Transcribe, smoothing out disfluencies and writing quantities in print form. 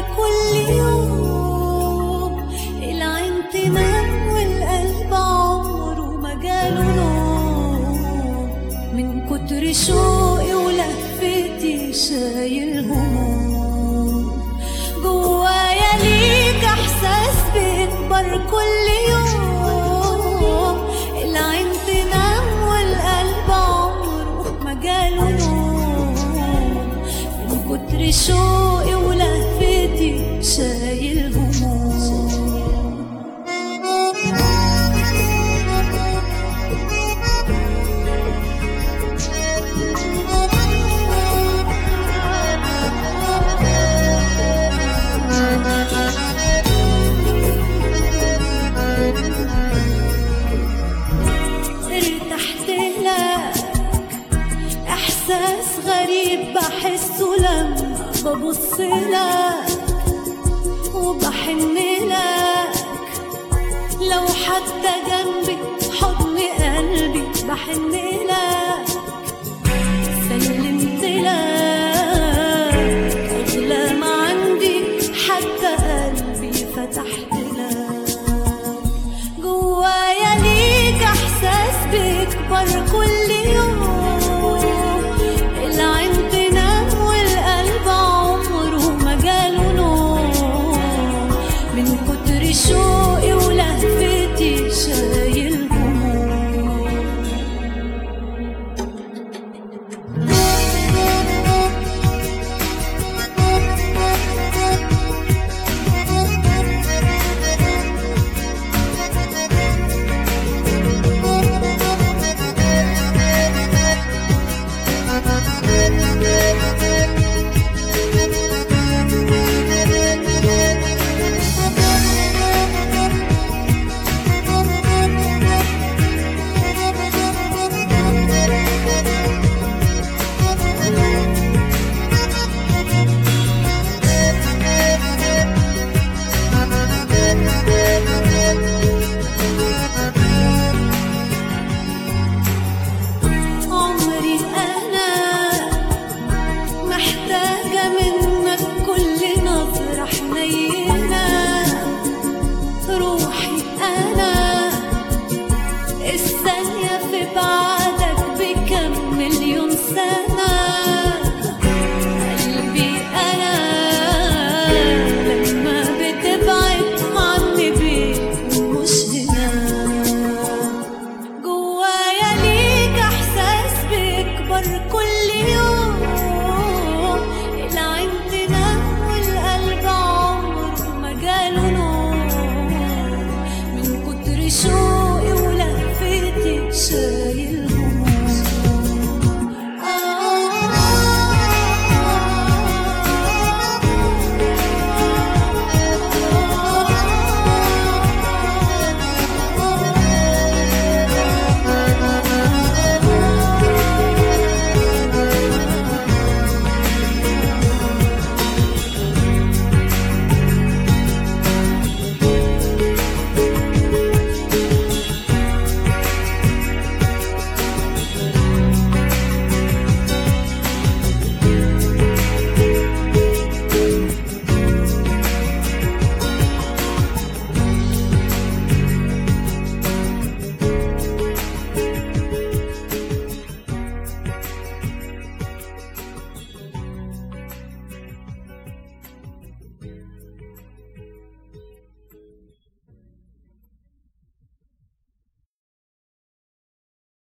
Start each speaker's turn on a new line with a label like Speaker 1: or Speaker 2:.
Speaker 1: كل يوم. العين تنام والقلب عمره ما جاله نوم، من كتر شوقي ولهفتي شايل هموم. جوايا ليك احساس بيكبر كل يوم. العين تنام والقلب عمره ما جاله نوم، من كتر شوقي ولهفتي شايل هموم. ارتحت لك، احساس غريب بحسه لما ببص لك وبحن لك. لو حتى جنبي حضن قلبي بحن لك. سلمت لك اغلى ما عندي، حتى قلبي فتحت لك. جوايا ليك احساس بيكبر كل يوم. العين تنام والقلب عمره ما جاله نوم، من كتر شوقي ولهفتي شايل هموم. عمري أنا محتاجة منك كل نظرة حنينة. روحي أنا الثانية في بعض